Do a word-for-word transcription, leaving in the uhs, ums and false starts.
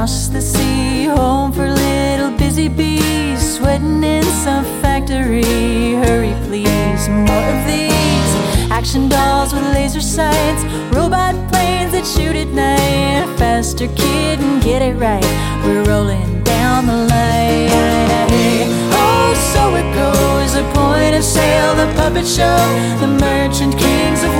across the sea, home for little busy bees, sweating in some factory. Hurry please, more of these action dolls with laser sights, robot planes that shoot at night. Faster kid and get it right, we're rolling down the line. Hey, oh, so it goes, the point of sale, the puppet show, the merchant kings of